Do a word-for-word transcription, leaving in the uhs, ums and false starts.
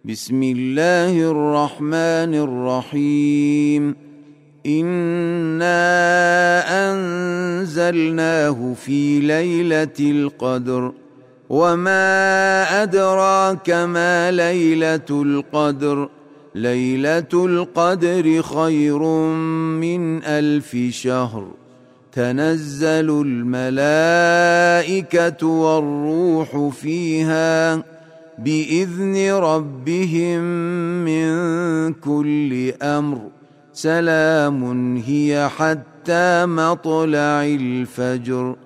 بسم الله الرحمن الرحيم إنا أنزلناه في ليلة القدر وما أدراك ما ليلة القدر ليلة القدر خير من ألف شهر تنزل الملائكة والروح فيها بإذن ربهم من كل أمر سلام هي حتى مطلع الفجر.